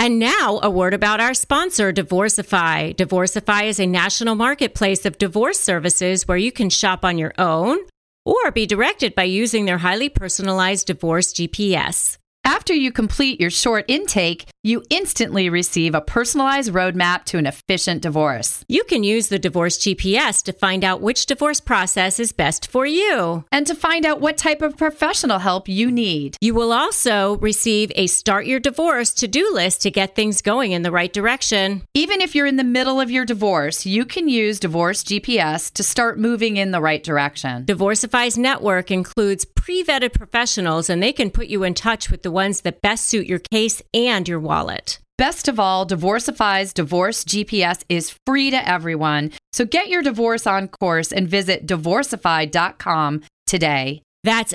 And now, a word about our sponsor, Divorcify. Divorcify is a national marketplace of divorce services where you can shop on your own or be directed by using their highly personalized divorce GPS. After you complete your short intake, you instantly receive a personalized roadmap to an efficient divorce. You can use the Divorce GPS to find out which divorce process is best for you. And to find out what type of professional help you need. You will also receive a Start Your Divorce to-do list to get things going in the right direction. Even if you're in the middle of your divorce, you can use Divorce GPS to start moving in the right direction. Divorcify's network includes pre-vetted professionals, and they can put you in touch with the ones that best suit your case and your wallet. Best of all, Divorcify's Divorce GPS is free to everyone. So get your divorce on course and visit divorcify.com today. That's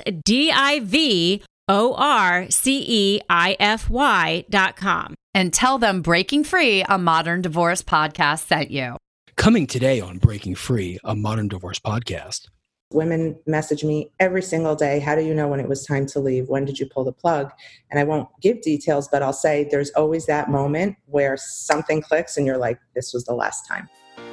divorcify.com. And tell them Breaking Free, a Modern Divorce podcast sent you. Coming today on Breaking Free, a Modern Divorce podcast. Women message me every single day, how do you know when it was time to leave? When did you pull the plug? And I won't give details, but I'll say there's always that moment where something clicks and you're like, this was the last time.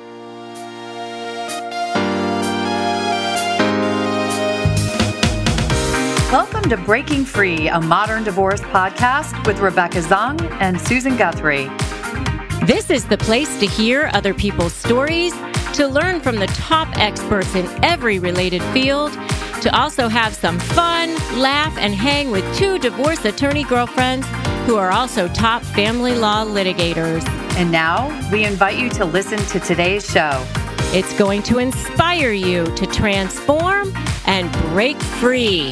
Welcome to Breaking Free, a Modern Divorce podcast with Rebecca Zung and Susan Guthrie. This is the place to hear other people's stories, to learn from the top experts in every related field, to also have some fun, laugh, and hang with two divorce attorney girlfriends who are also top family law litigators. And now, we invite you to listen to today's show. It's going to inspire you to transform and break free.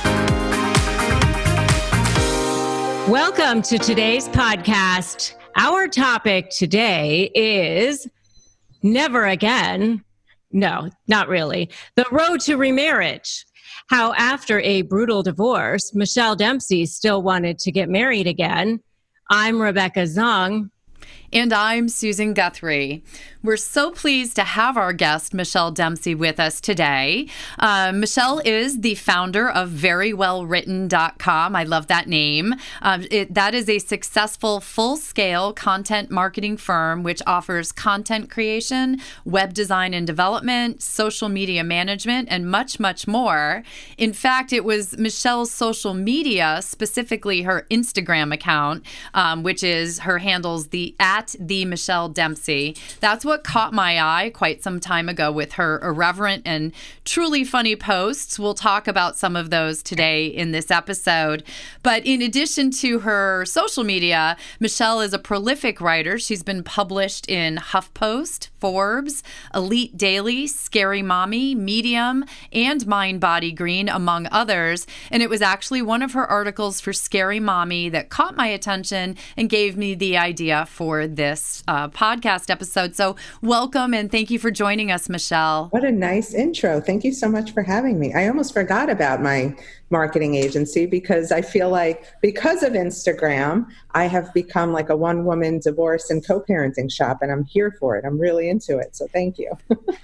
Welcome to today's podcast. Our topic today is never again. No, not really. The road to remarriage. How after a brutal divorce, Michelle Dempsey still wanted to get married again. I'm Rebecca Zung. And I'm Susan Guthrie. We're so pleased to have our guest, Michelle Dempsey, with us today. Michelle is the founder of verywellwritten.com. I love that name. That is a successful full-scale content marketing firm which offers content creation, web design and development, social media management, and much, much more. In fact, it was Michelle's social media, specifically her Instagram account, which is her handles the Michelle Dempsey. That's what caught my eye quite some time ago with her irreverent and truly funny posts. We'll talk about some of those today in this episode. But in addition to her social media, Michelle is a prolific writer. She's been published in HuffPost, Forbes, Elite Daily, Scary Mommy, Medium, and Mind Body Green, among others. And it was actually one of her articles for Scary Mommy that caught my attention and gave me the idea for this podcast episode. So welcome and thank you for joining us, Michelle. What a nice intro. Thank you so much for having me. I almost forgot about my marketing agency because I feel like because of Instagram, I have become like a one-woman divorce and co-parenting shop, and I'm here for it. I'm really into it. So thank you.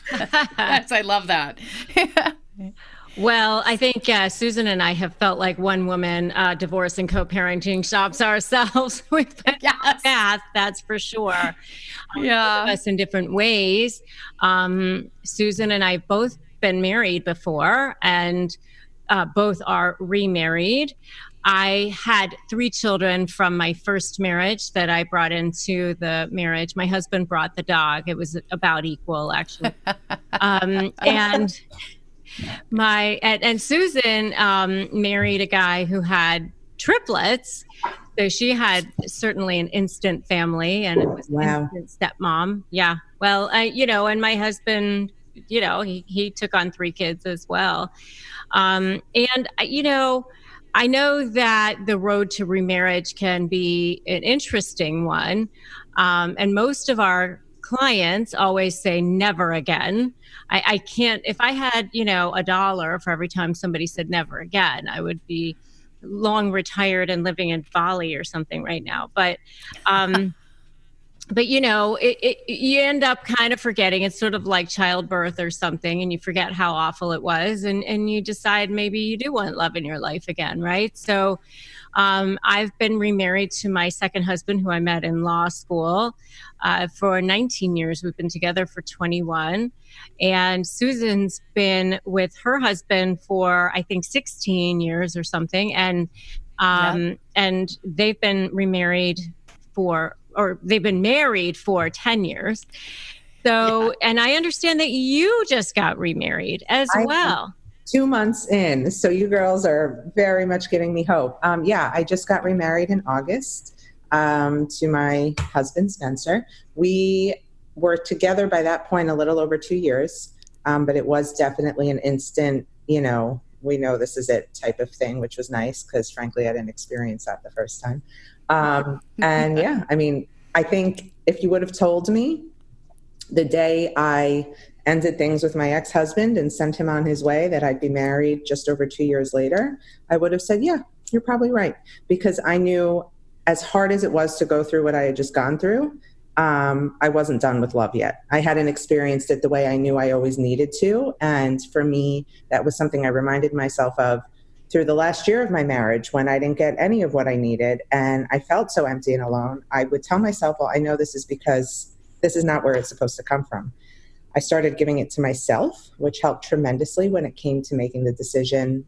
I love that. Well, I think Susan and I have felt like one woman divorce and co-parenting shops ourselves. We've been on the path, that's for sure. Yeah. Both of us in different ways. Susan and I have both been married before, and both are remarried. I had 3 children from my first marriage that I brought into the marriage. My husband brought the dog. It was about equal, actually. And Susan married a guy who had triplets. So she had certainly an instant family, and it was instant stepmom. Yeah. Well, and my husband, he took on 3 kids as well. I know that the road to remarriage can be an interesting one. And most of our clients always say never again. I can't, if I had, $1 for every time somebody said never again, I would be long retired and living in Bali or something right now. But but you know, you end up kind of forgetting. It's sort of like childbirth or something, and you forget how awful it was, and you decide maybe you do want love in your life again, right? So I've been remarried to my second husband, who I met in law school, for 19 years. We've been together for 21. And Susan's been with her husband for, I think, 16 years or something. And they've been remarried they've been married for 10 years. So, and I understand that you just got remarried as well. 2 months in. So you girls are very much giving me hope. I just got remarried in August to my husband, Spencer. We were together by that point a little over 2 years, but it was definitely an instant, we know this is it type of thing, which was nice because frankly, I didn't experience that the first time. I think if you would have told me the day I ended things with my ex-husband and sent him on his way that I'd be married just over 2 years later, I would have said, yeah, you're probably right. Because I knew as hard as it was to go through what I had just gone through, I wasn't done with love yet. I hadn't experienced it the way I knew I always needed to. And for me, that was something I reminded myself of through the last year of my marriage when I didn't get any of what I needed. And I felt so empty and alone. I would tell myself, well, I know this is because this is not where it's supposed to come from. I started giving it to myself, which helped tremendously when it came to making the decision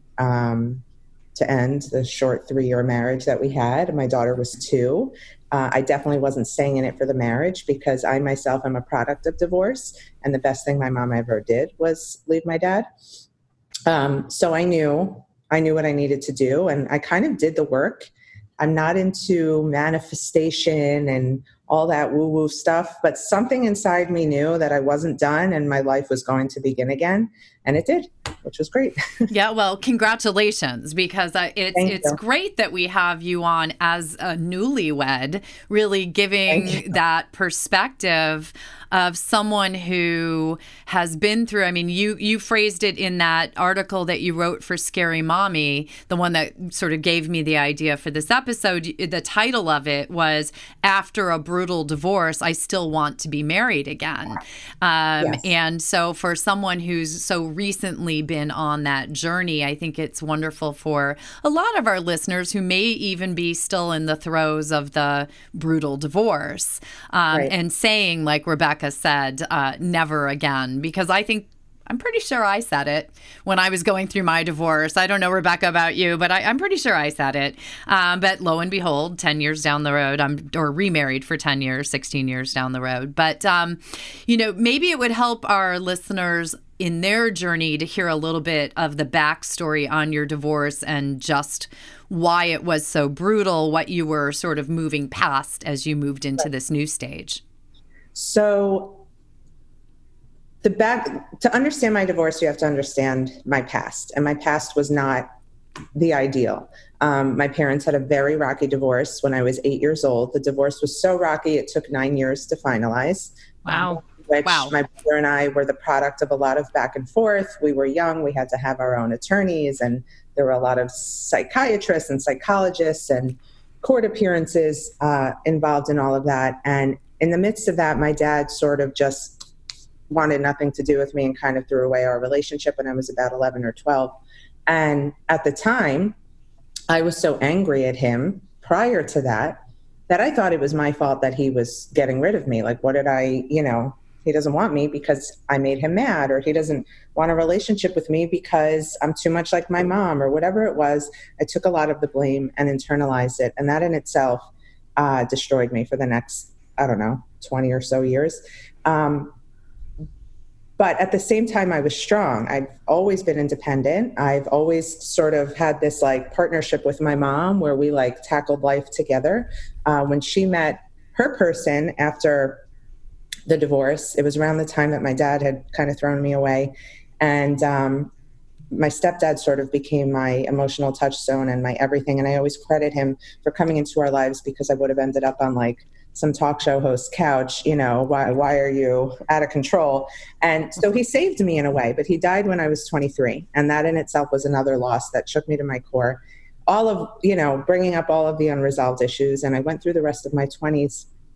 to end the short 3-year marriage that we had. My daughter was 2. I definitely wasn't staying in it for the marriage because I myself am a product of divorce. And the best thing my mom ever did was leave my dad. So I knew what I needed to do, and I kind of did the work. I'm not into manifestation and all that woo-woo stuff, but something inside me knew that I wasn't done and my life was going to begin again. And it did, which was great. Yeah, well, congratulations, because it's great that we have you on as a newlywed, really giving that perspective of someone who has been through, I mean, you phrased it in that article that you wrote for Scary Mommy, the one that sort of gave me the idea for this episode. The title of it was After a Brutal Divorce, I Still Want to Be Married Again. Yes. And so for someone who's so recently been on that journey, I think it's wonderful for a lot of our listeners who may even be still in the throes of the brutal divorce, and saying, like Rebecca said, never again, because I'm pretty sure I said it when I was going through my divorce. I don't know, Rebecca, about you, but I'm pretty sure I said it. But lo and behold, 10 years down the road, or remarried for 10 years, 16 years down the road. But, maybe it would help our listeners in their journey to hear a little bit of the backstory on your divorce and just why it was so brutal, what you were sort of moving past as you moved into this new stage. So to understand my divorce, you have to understand my past. And my past was not the ideal. My parents had a very rocky divorce when I was 8 years old. The divorce was so rocky, it took 9 years to finalize. Wow. My brother and I were the product of a lot of back and forth. We were young. We had to have our own attorneys, and there were a lot of psychiatrists and psychologists and court appearances involved in all of that. And in the midst of that, my dad sort of just wanted nothing to do with me and kind of threw away our relationship when I was about 11 or 12. And at the time, I was so angry at him prior to that I thought it was my fault that he was getting rid of me. Like, what did he doesn't want me because I made him mad, or he doesn't want a relationship with me because I'm too much like my mom, or whatever it was. I took a lot of the blame and internalized it. And that in itself destroyed me for the next, 20 or so years. But at the same time, I was strong. I've always been independent. I've always sort of had this partnership with my mom where we tackled life together. When she met her person after the divorce, it was around the time that my dad had kind of thrown me away. And my stepdad sort of became my emotional touchstone and my everything. And I always credit him for coming into our lives, because I would have ended up on some talk show host's couch, why are you out of control? And so he saved me in a way, but he died when I was 23. And that in itself was another loss that shook me to my core. All of, bringing up all of the unresolved issues. And I went through the rest of my 20s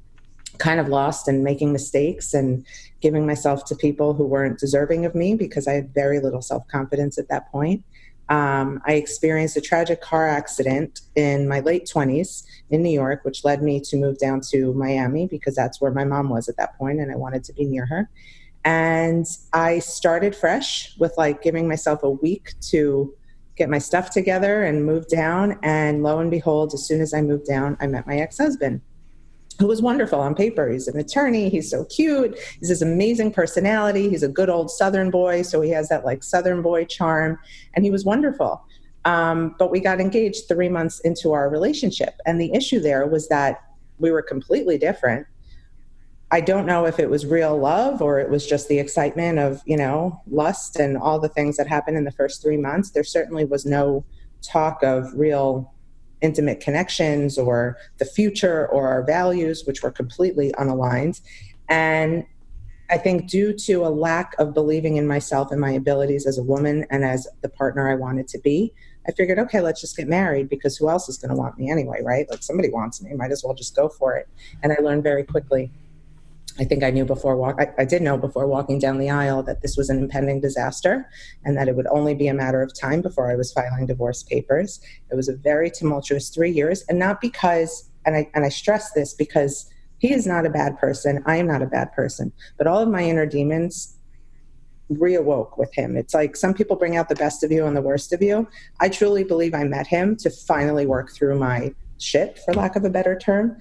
kind of lost and making mistakes and giving myself to people who weren't deserving of me because I had very little self-confidence at that point. I experienced a tragic car accident in my late 20s in New York, which led me to move down to Miami because that's where my mom was at that point and I wanted to be near her. And I started fresh with like giving myself a week to get my stuff together and move down. And lo and behold, as soon as I moved down, I met my ex-husband, who was wonderful on paper. He's an attorney. He's so cute. He's this amazing personality. He's a good old Southern boy. So he has that like Southern boy charm, and he was wonderful. But we got engaged 3 months into our relationship. And the issue there was that we were completely different. I don't know if it was real love or it was just the excitement of, lust and all the things that happened in the first 3 months. There certainly was no talk of real intimate connections or the future or our values, which were completely unaligned. And I think due to a lack of believing in myself and my abilities as a woman and as the partner I wanted to be, I figured, okay, let's just get married because who else is going to want me anyway, right? Like somebody wants me, might as well just go for it. And I learned very quickly, I think I did know before walking down the aisle that this was an impending disaster and that it would only be a matter of time before I was filing divorce papers. It was a very tumultuous 3 years, and not because, and I stress this because he is not a bad person. I am not a bad person, but all of my inner demons reawoke with him. It's like some people bring out the best of you and the worst of you. I truly believe I met him to finally work through my shit, for lack of a better term.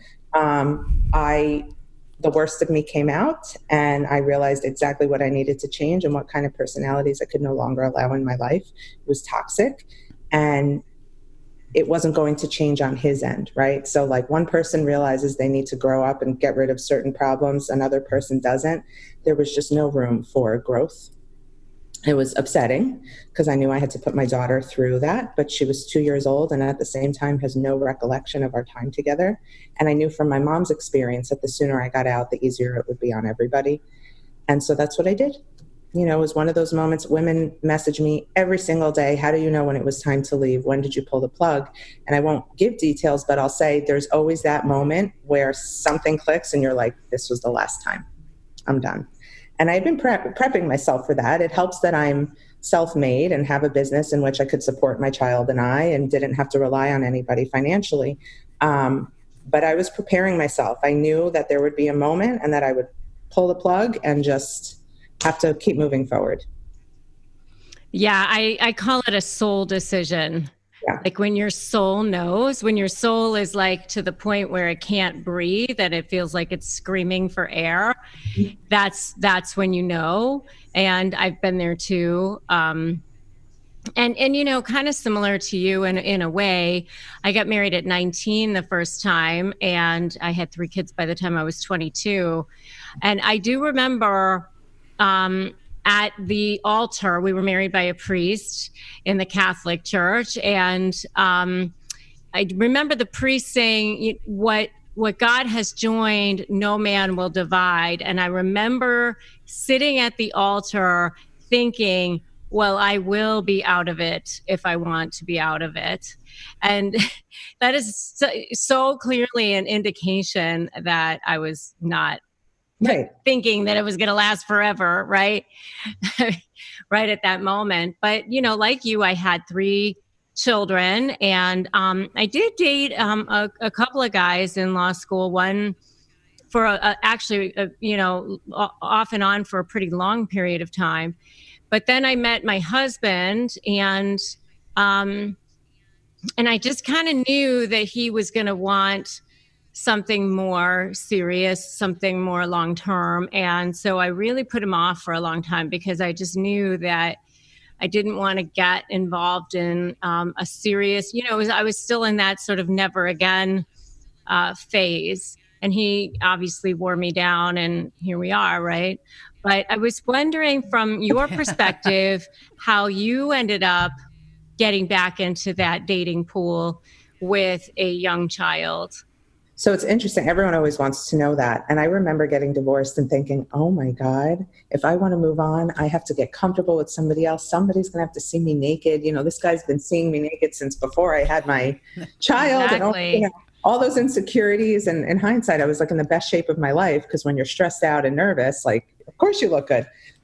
The worst of me came out, and I realized exactly what I needed to change and what kind of personalities I could no longer allow in my life. It was toxic, and it wasn't going to change on his end, right? So like one person realizes they need to grow up and get rid of certain problems, another person doesn't. There was just no room for growth. It was upsetting because I knew I had to put my daughter through that, but she was 2 years old and at the same time has no recollection of our time together. And I knew from my mom's experience that the sooner I got out, the easier it would be on everybody. And so that's what I did. It was one of those moments. Women message me every single day. How do you know when it was time to leave? When did you pull the plug? And I won't give details, but I'll say there's always that moment where something clicks and you're like, this was the last time. I'm done. And I've been prepping myself for that. It helps that I'm self-made and have a business in which I could support my child and I and didn't have to rely on anybody financially. But I was preparing myself. I knew that there would be a moment and that I would pull the plug and just have to keep moving forward. Yeah, I call it a soul decision. Yeah. Like when your soul knows, when your soul is like to the point where it can't breathe, that it feels like it's screaming for air, that's when you know. And I've been there too. And kind of similar to you in a way. I got married at 19 the first time, and I had 3 kids by the time I was 22. And I do remember at the altar, we were married by a priest in the Catholic Church. And I remember the priest saying, what God has joined, no man will divide. And I remember sitting at the altar thinking, well, I will be out of it if I want to be out of it. And that is so clearly an indication that I was not thinking that it was going to last forever, right? Right at that moment. But, like you, I had 3 children, and I did date a couple of guys in law school, one for off and on for a pretty long period of time. But then I met my husband, and I just kind of knew that he was going to want something more serious, something more long-term. And so I really put him off for a long time because I just knew that I didn't want to get involved in a serious, I was still in that sort of never again phase. And he obviously wore me down, and here we are, right? But I was wondering from your perspective, how you ended up getting back into that dating pool with a young child. So it's interesting. Everyone always wants to know that. And I remember getting divorced and thinking, oh my God, if I want to move on, I have to get comfortable with somebody else. Somebody's going to have to see me naked. This guy's been seeing me naked since before I had my child. Exactly. And all those insecurities. And in hindsight, I was like in the best shape of my life, because when you're stressed out and nervous, like, of course you look good.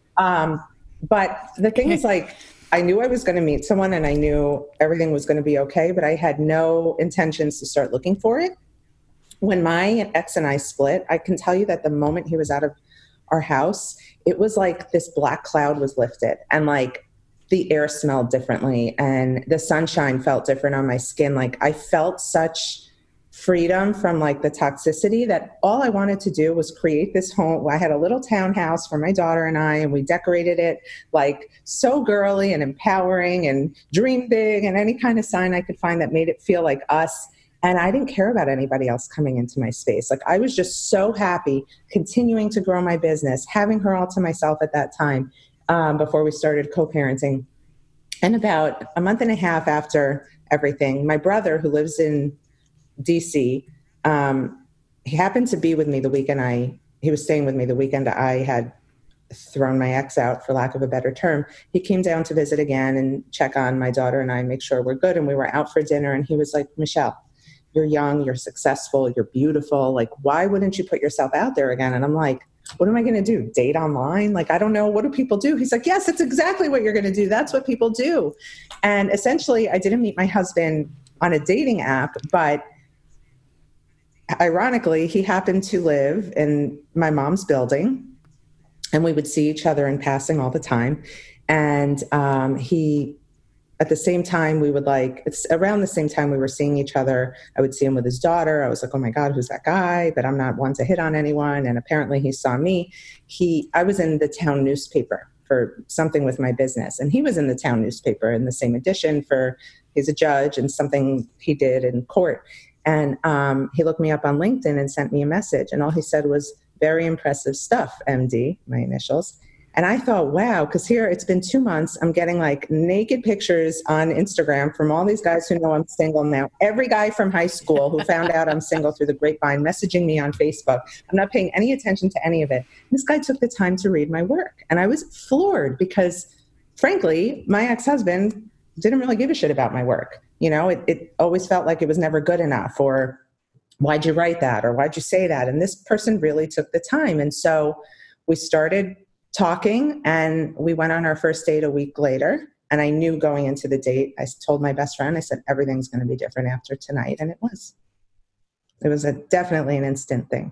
But the thing is, like, I knew I was going to meet someone and I knew everything was going to be okay, but I had no intentions to start looking for it. When my ex and I split, I can tell you that the moment he was out of our house, it was like this black cloud was lifted, and like the air smelled differently and the sunshine felt different on my skin. Like I felt such freedom from like the toxicity that all I wanted to do was create this home. I had a little townhouse for my daughter and I, and we decorated it like so girly and empowering and dream big and any kind of sign I could find that made it feel like us. And I didn't care about anybody else coming into my space. Like I was just so happy continuing to grow my business, having her all to myself at that time, before we started co-parenting. And about a month and a half after everything, my brother, who lives in DC, he happened to be with me the weekend he was staying with me the weekend I had thrown my ex out, for lack of a better term. He came down to visit again and check on my daughter and I, make sure we're good. And we were out for dinner and he was like, Michelle, you're young, you're successful, you're beautiful. Like, why wouldn't you put yourself out there again? And I'm like, what am I going to do? Date online? Like, I don't know. What do people do? He's like, yes, that's exactly what you're going to do. That's what people do. And essentially, I didn't meet my husband on a dating app, but ironically, he happened to live in my mom's building and we would see each other in passing all the time. And at the same time, it's around the same time we were seeing each other, I would see him with his daughter. I was like, oh my God, who's that guy? But I'm not one to hit on anyone. And apparently he saw me. I was in the town newspaper for something with my business. And he was in the town newspaper in the same edition he's a judge and something he did in court. And he looked me up on LinkedIn and sent me a message. And all he said was, very impressive stuff, MD, my initials. And I thought, wow, because here it's been 2 months. I'm getting like naked pictures on Instagram from all these guys who know I'm single now. Every guy from high school who found out I'm single through the grapevine messaging me on Facebook. I'm not paying any attention to any of it. This guy took the time to read my work. And I was floored because, frankly, my ex-husband didn't really give a shit about my work. You know, it always felt like it was never good enough, or why'd you write that? Or why'd you say that? And this person really took the time. And so we started talking and we went on our first date a week later. And I knew going into the date, I told my best friend, I said, everything's going to be different after tonight. And it was. It was definitely an instant thing.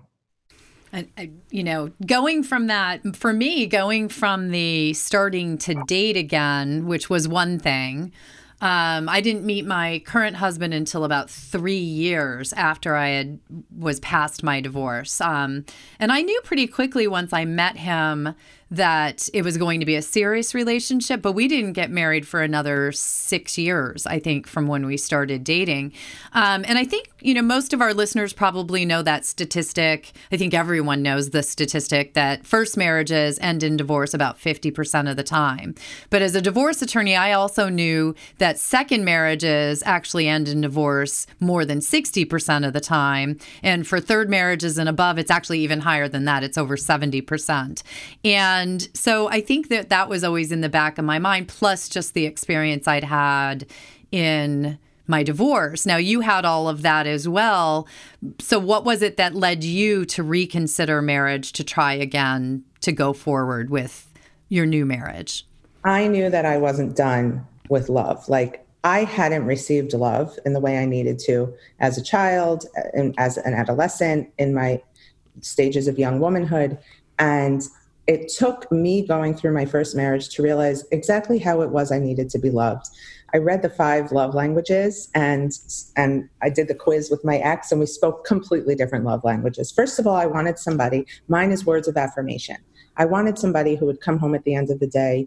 Going from that, for me, going from the starting to date again, which was one thing. I didn't meet my current husband until about 3 years after I was past my divorce. And I knew pretty quickly once I met him that it was going to be a serious relationship, but we didn't get married for another 6 years, I think, from when we started dating. And I think, most of our listeners probably know that statistic. I think everyone knows the statistic that first marriages end in divorce about 50% of the time. But as a divorce attorney, I also knew that second marriages actually end in divorce more than 60% of the time. And for third marriages and above, it's actually even higher than that. It's over 70%. And so I think that was always in the back of my mind, plus just the experience I'd had in my divorce. Now, you had all of that as well. So what was it that led you to reconsider marriage, to try again, to go forward with your new marriage? I knew that I wasn't done with love. Like, I hadn't received love in the way I needed to as a child and as an adolescent, in my stages of young womanhood. And it took me going through my first marriage to realize exactly how it was I needed to be loved. I read the 5 love languages and I did the quiz with my ex, and we spoke completely different love languages. First of all, I wanted somebody, mine is words of affirmation. I wanted somebody who would come home at the end of the day,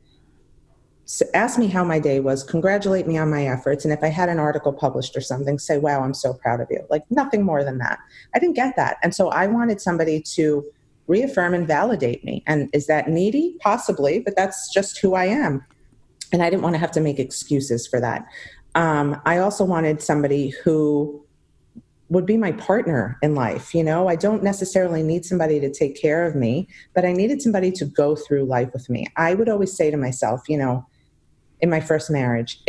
ask me how my day was, congratulate me on my efforts, and if I had an article published or something, say, wow, I'm so proud of you. Like, nothing more than that. I didn't get that. And so I wanted somebody to reaffirm and validate me. And is that needy? Possibly, but that's just who I am. And I didn't want to have to make excuses for that. I also wanted somebody who would be my partner in life. I don't necessarily need somebody to take care of me, but I needed somebody to go through life with me. I would always say to myself, in my first marriage, if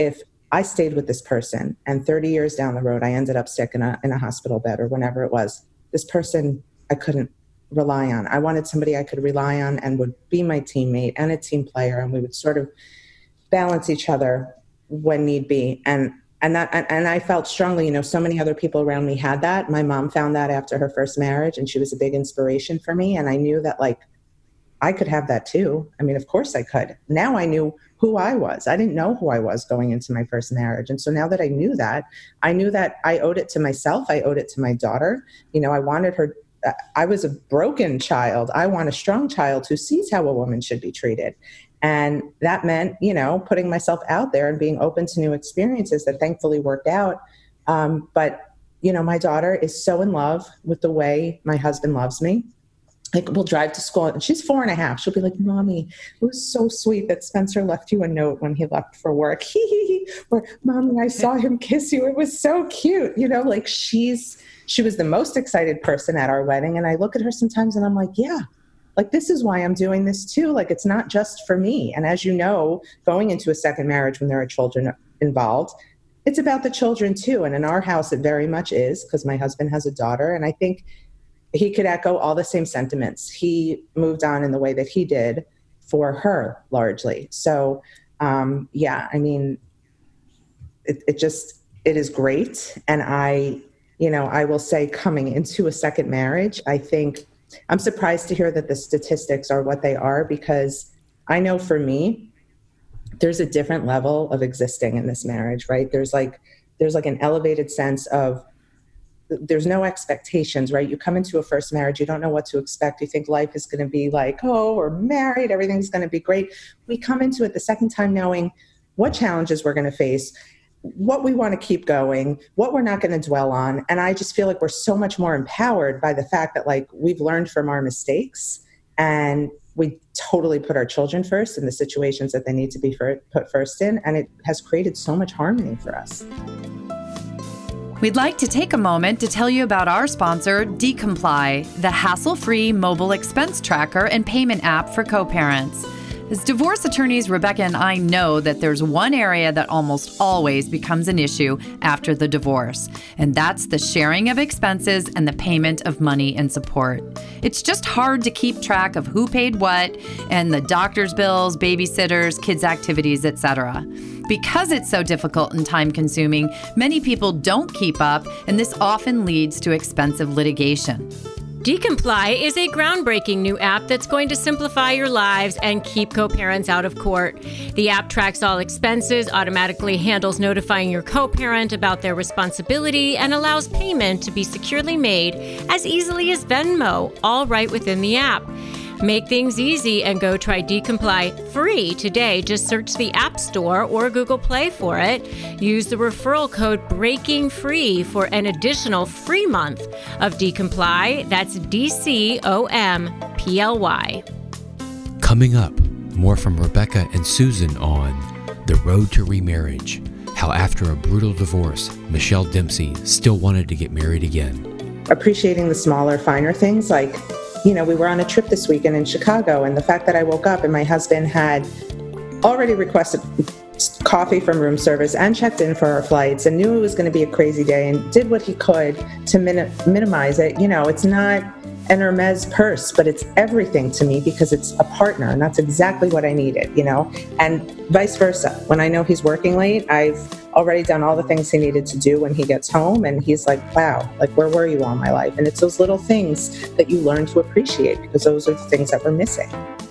I stayed with this person, and 30 years down the road, I ended up sick in a hospital bed or whenever it was. This person I couldn't rely on. I wanted somebody I could rely on and would be my teammate and a team player, and we would sort of balance each other when need be. And I felt strongly, so many other people around me had that. My mom found that after her first marriage, and she was a big inspiration for me. And I knew that I could have that too. I mean, of course I could. Now I knew who I was. I didn't know who I was going into my first marriage. And so now that I knew that I owed it to myself. I owed it to my daughter. I wanted her. I was a broken child. I want a strong child who sees how a woman should be treated. And that meant, putting myself out there and being open to new experiences that thankfully worked out. But my daughter is so in love with the way my husband loves me. We'll drive to school, and she's 4.5. She'll be like, "Mommy, it was so sweet that Spencer left you a note when he left for work." Or, "Mommy, I saw him kiss you. It was so cute." She was the most excited person at our wedding. And I look at her sometimes and I'm like, yeah, this is why I'm doing this too. It's not just for me. And as you know, going into a second marriage when there are children involved, it's about the children too. And in our house, it very much is, because my husband has a daughter. And I think he could echo all the same sentiments. He moved on in the way that he did for her largely. So, it is great. And I will say, coming into a second marriage, I think I'm surprised to hear that the statistics are what they are, because I know for me, there's a different level of existing in this marriage, right? There's an elevated sense of, there's no expectations, right? You come into a first marriage, you don't know what to expect. You think life is going to be we're married, everything's going to be great. We come into it the second time knowing what challenges we're going to face, what we want to keep going, what we're not going to dwell on. And I just feel like we're so much more empowered by the fact that we've learned from our mistakes, and we totally put our children first in the situations that they need to be put first in. And it has created so much harmony for us. We'd like to take a moment to tell you about our sponsor, Decomply, the hassle-free mobile expense tracker and payment app for co-parents. As divorce attorneys, Rebecca and I know that there's one area that almost always becomes an issue after the divorce, and that's the sharing of expenses and the payment of money and support. It's just hard to keep track of who paid what and the doctor's bills, babysitters, kids' activities, etc. Because it's so difficult and time-consuming, many people don't keep up, and this often leads to expensive litigation. Decomply is a groundbreaking new app that's going to simplify your lives and keep co-parents out of court. The app tracks all expenses, automatically handles notifying your co-parent about their responsibility, and allows payment to be securely made as easily as Venmo, all right within the app. Make things easy and go try Decomply free today. Just search the App Store or Google Play for it. Use the referral code BREAKINGFREE for an additional free month of Decomply. That's DCOMPLY. Coming up, more from Rebecca and Susan on The Road to Remarriage, how after a brutal divorce, Michelle Dempsey still wanted to get married again. Appreciating the smaller, finer things we were on a trip this weekend in Chicago, and the fact that I woke up and my husband had already requested coffee from room service and checked in for our flights and knew it was going to be a crazy day and did what he could to minimize it. It's not an Hermes purse, but it's everything to me because it's a partner, and that's exactly what I needed, and vice versa. When I know he's working late, I've already done all the things he needed to do when he gets home, and he's like, wow, where were you all my life? And it's those little things that you learn to appreciate, because those are the things that we're missing.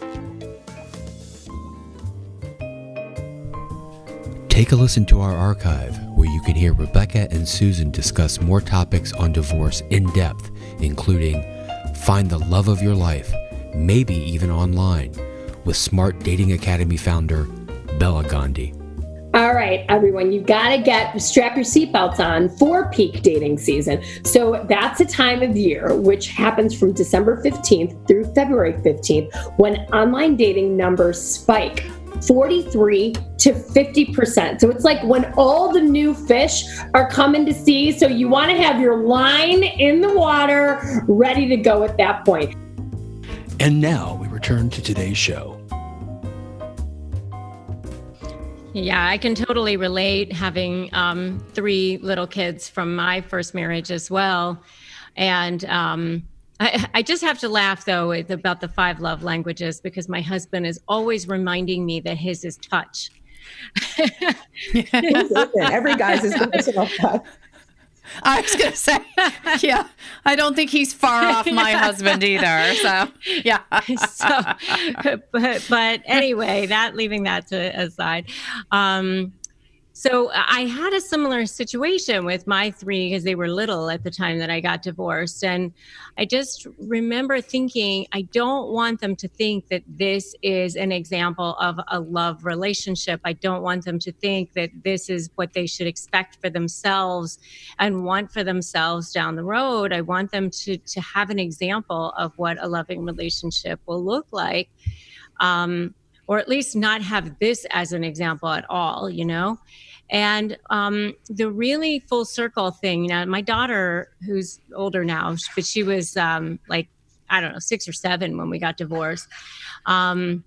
Take a listen to our archive, where you can hear Rebecca and Susan discuss more topics on divorce in depth, including find the love of your life, maybe even online, with Smart Dating Academy founder Bella Gandhi. All right, everyone, you got to strap your seatbelts on for peak dating season. So that's a time of year which happens from December 15th through February 15th when online dating numbers spike 43 to 50%. So it's like when all the new fish are coming to sea. So you want to have your line in the water ready to go at that point. And now we return to today's show. Yeah, I can totally relate, having 3 little kids from my first marriage as well. And I just have to laugh, though, about the 5 love languages, because my husband is always reminding me that his is touch. Every guy's is personal touch. I was going to say, yeah, I don't think he's far off my husband either. So, yeah. But anyway, leaving that aside. So I had a similar situation with my 3 because they were little at the time that I got divorced. And I just remember thinking, I don't want them to think that this is an example of a love relationship. I don't want them to think that this is what they should expect for themselves and want for themselves down the road. I want them to have an example of what a loving relationship will look like. Or at least not have this as an example at all, you know? And the really full circle thing, you know, my daughter, who's older now, but she was like, I don't know, 6 or 7 when we got divorced, a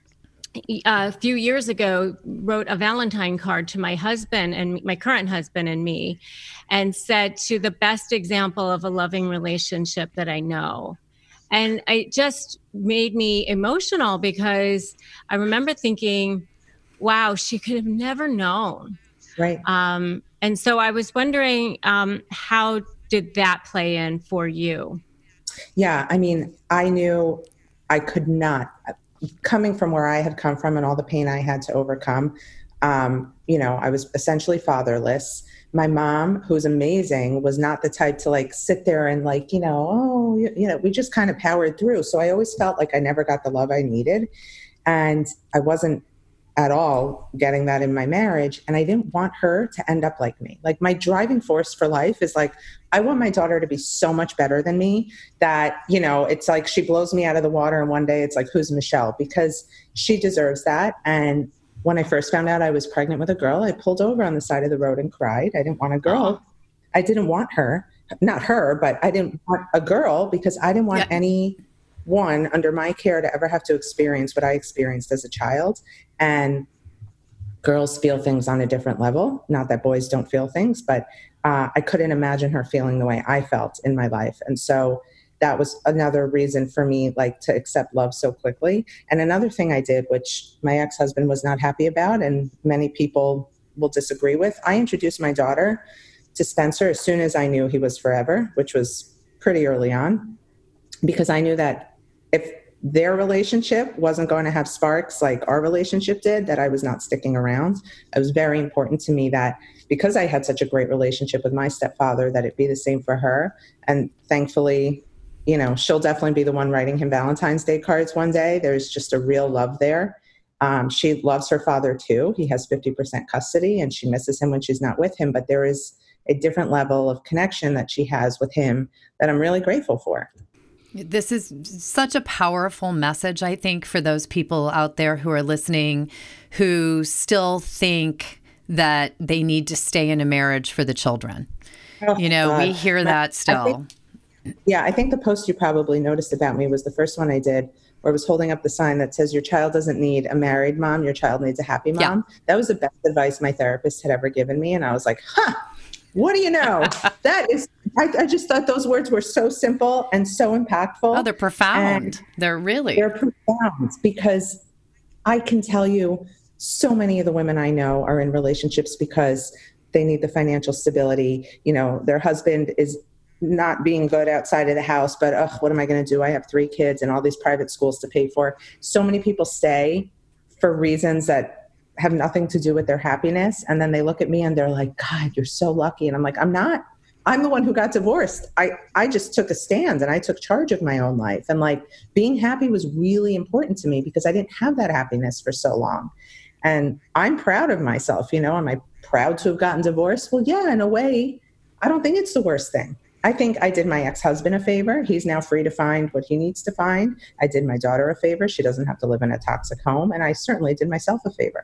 few years ago, wrote a Valentine card to my husband and my current husband and me, and said, "To the best example of a loving relationship that I know." And it just made me emotional because I remember thinking, wow, she could have never known. Right. And so I was wondering, how did that play in for you? Yeah. I mean, I knew I could not, coming from where I had come from and all the pain I had to overcome, you know, I was essentially fatherless. My mom, who's amazing, was not the type to like sit there and like, you know, we just kind of powered through. So I always felt like I never got the love I needed. And I wasn't at all getting that in my marriage. And I didn't want her to end up like me. Like, my driving force for life is like, I want my daughter to be so much better than me that, you know, it's like she blows me out of the water and one day it's like, who's Michelle? Because she deserves that. And when I first found out I was pregnant with a girl, I pulled over on the side of the road and cried. I didn't want a girl. I didn't want her, not her, but I didn't want a girl because I didn't want anyone under my care to ever have to experience what I experienced as a child. And girls feel things on a different level. Not that boys don't feel things, but I couldn't imagine her feeling the way I felt in my life. And so that was another reason for me, like, to accept love so quickly. And another thing I did, which my ex-husband was not happy about, and many people will disagree with, I introduced my daughter to Spencer as soon as I knew he was forever, which was pretty early on, because I knew that if their relationship wasn't going to have sparks like our relationship did, that I was not sticking around. It was very important to me that because I had such a great relationship with my stepfather, that it be the same for her. And thankfully, you know, she'll definitely be the one writing him Valentine's Day cards one day. There's just a real love there. She loves her father too. He has 50% custody and she misses him when she's not with him, but there is a different level of connection that she has with him that I'm really grateful for. This is such a powerful message, I think, for those people out there who are listening, who still think that they need to stay in a marriage for the children. Oh, you know, we hear that still. I think the post you probably noticed about me was the first one I did, where I was holding up the sign that says, "Your child doesn't need a married mom, your child needs a happy mom." Yeah. That was the best advice my therapist had ever given me. And I was like, what do you know? That is, I just thought those words were so simple and so impactful. Oh, they're profound. And they're profound, because I can tell you so many of the women I know are in relationships because they need the financial stability. You know, their husband is not being good outside of the house, but what am I going to do? I have 3 kids and all these private schools to pay for. So many people stay for reasons that have nothing to do with their happiness. And then they look at me and they're like, God, you're so lucky. And I'm like, I'm not. I'm the one who got divorced. I just took a stand and I took charge of my own life. And like, being happy was really important to me because I didn't have that happiness for so long. And I'm proud of myself. You know, am I proud to have gotten divorced? Well, yeah, in a way, I don't think it's the worst thing. I think I did my ex-husband a favor. He's now free to find what he needs to find. I did my daughter a favor. She doesn't have to live in a toxic home. And I certainly did myself a favor.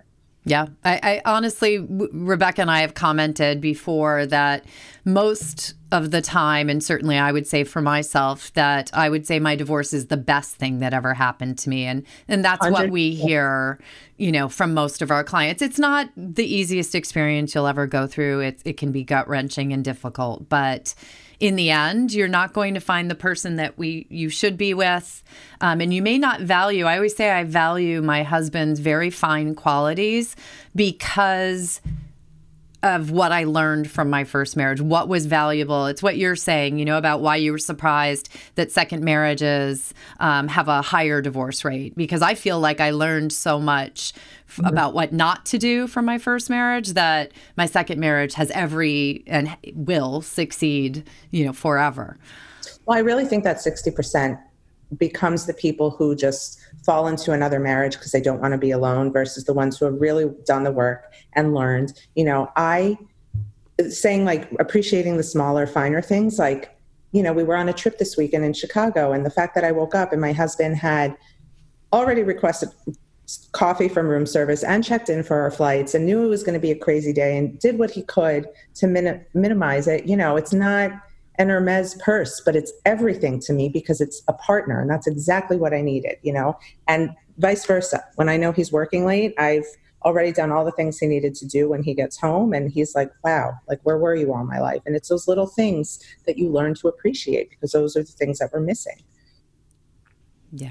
Yeah. I honestly, Rebecca and I have commented before that most of the time, and certainly I would say for myself, that I would say my divorce is the best thing that ever happened to me. And that's 100%. What we hear, from most of our clients. It's not the easiest experience you'll ever go through. It can be gut-wrenching and difficult, but in the end, you're not going to find the person that you should be with. And you may not value, I always say I value my husband's very fine qualities because of what I learned from my first marriage, what was valuable. It's what you're saying, about why you were surprised that second marriages have a higher divorce rate, because I feel like I learned so much about what not to do from my first marriage that my second marriage has and will succeed, forever. Well, I really think that 60% becomes the people who just fall into another marriage because they don't want to be alone versus the ones who have really done the work and learned. Appreciating the smaller, finer things. Like, we were on a trip this weekend in Chicago, and the fact that I woke up and my husband had already requested coffee from room service and checked in for our flights and knew it was going to be a crazy day and did what he could to minimize it. It's not an Hermes purse, but it's everything to me because it's a partner, and that's exactly what I needed, and vice versa. When I know he's working late, I've already done all the things he needed to do when he gets home, and he's like, wow, like, where were you all my life? And it's those little things that you learn to appreciate because those are the things that we're missing. Yeah.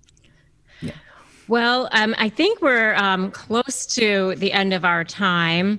Well, I think we're close to the end of our time.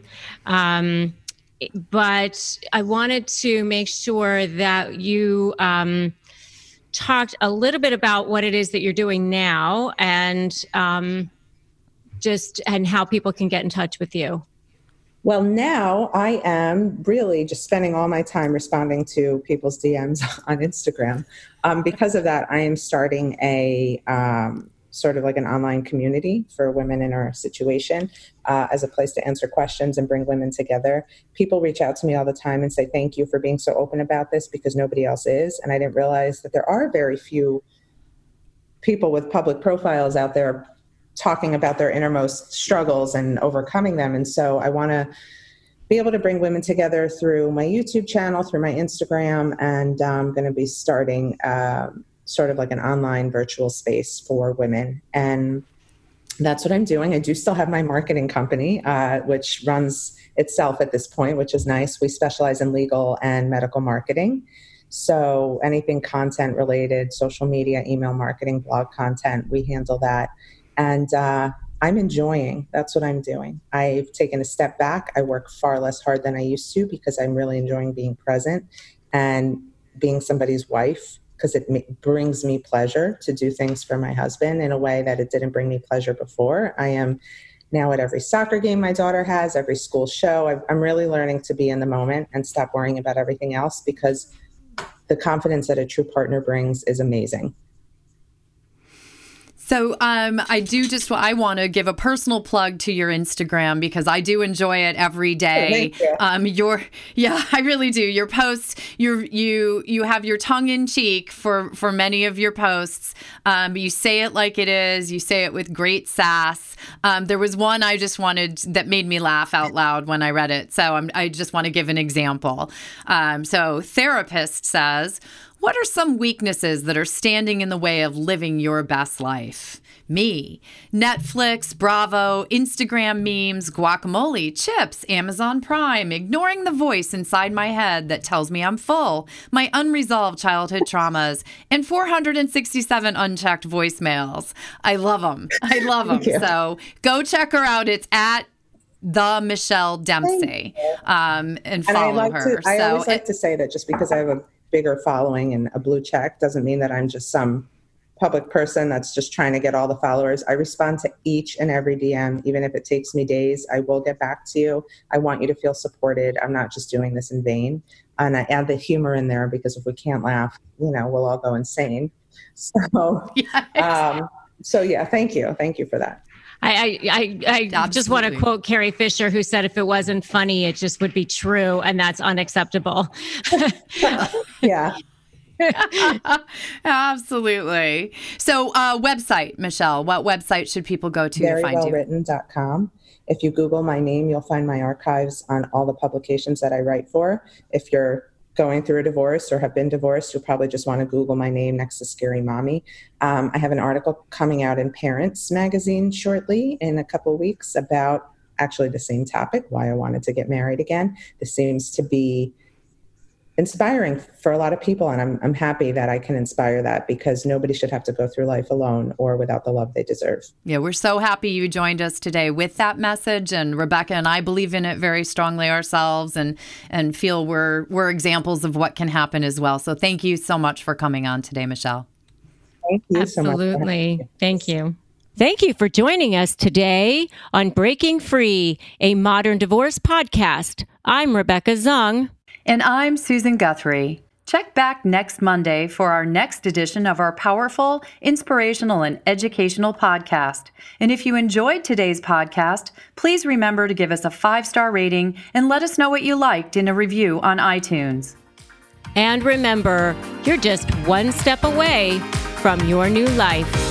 But I wanted to make sure that you talked a little bit about what it is that you're doing now and and how people can get in touch with you. Well, now I am really just spending all my time responding to people's DMs on Instagram. Because of that, I am starting a sort of like an online community for women in our situation as a place to answer questions and bring women together. People reach out to me all the time and say, thank you for being so open about this because nobody else is. And I didn't realize that there are very few people with public profiles out there talking about their innermost struggles and overcoming them. And so I want to be able to bring women together through my YouTube channel, through my Instagram, and I'm going to be starting sort of like an online virtual space for women. And that's what I'm doing. I do still have my marketing company, which runs itself at this point, which is nice. We specialize in legal and medical marketing. So anything content related, social media, email marketing, blog content, we handle that. And I'm enjoying, that's what I'm doing. I've taken a step back. I work far less hard than I used to because I'm really enjoying being present and being somebody's wife, because it brings me pleasure to do things for my husband in a way that it didn't bring me pleasure before. I am now at every soccer game my daughter has, every school show. I'm really learning to be in the moment and stop worrying about everything else because the confidence that a true partner brings is amazing. So I want to give a personal plug to your Instagram because I do enjoy it every day. Thank you. I really do. Your posts, you have your tongue in cheek for many of your posts. You say it like it is. You say it with great sass. There was one that made me laugh out loud when I read it. So I just want to give an example. So therapist says, what are some weaknesses that are standing in the way of living your best life? Me. Netflix, Bravo, Instagram memes, guacamole, chips, Amazon Prime, ignoring the voice inside my head that tells me I'm full, my unresolved childhood traumas, and 467 unchecked voicemails. I love them. So go check her out. It's at the Michelle Dempsey and follow her. I always like to say that just because I have a bigger following and a blue check doesn't mean that I'm just some public person that's just trying to get all the followers. I respond to each and every DM, even if it takes me days. I will get back to you. I want you to feel supported. I'm not just doing this in vain. And I add the humor in there because if we can't laugh, we'll all go insane. So, yes. Thank you. Thank you for that. I just want to quote Carrie Fisher, who said, if it wasn't funny, it just would be true. And that's unacceptable. Yeah. Absolutely. So website, Michelle, what website should people go to find you? verywellwritten.com. If you Google my name, you'll find my archives on all the publications that I write for. If you're going through a divorce or have been divorced, you'll probably just want to Google my name next to Scary Mommy. I have an article coming out in Parents magazine shortly in a couple of weeks about actually the same topic, why I wanted to get married again. This seems to be inspiring for a lot of people, and I'm happy that I can inspire that, because nobody should have to go through life alone or without the love they deserve. Yeah, we're so happy you joined us today with that message, and Rebecca and I believe in it very strongly ourselves, and feel we're examples of what can happen as well. So thank you so much for coming on today, Michelle. Thank you Absolutely. so much. Thank you. Thank you for joining us today on Breaking Free, a modern divorce podcast. I'm Rebecca Zung. And I'm Susan Guthrie. Check back next Monday for our next edition of our powerful, inspirational, and educational podcast. And if you enjoyed today's podcast, please remember to give us a 5-star rating and let us know what you liked in a review on iTunes. And remember, you're just one step away from your new life.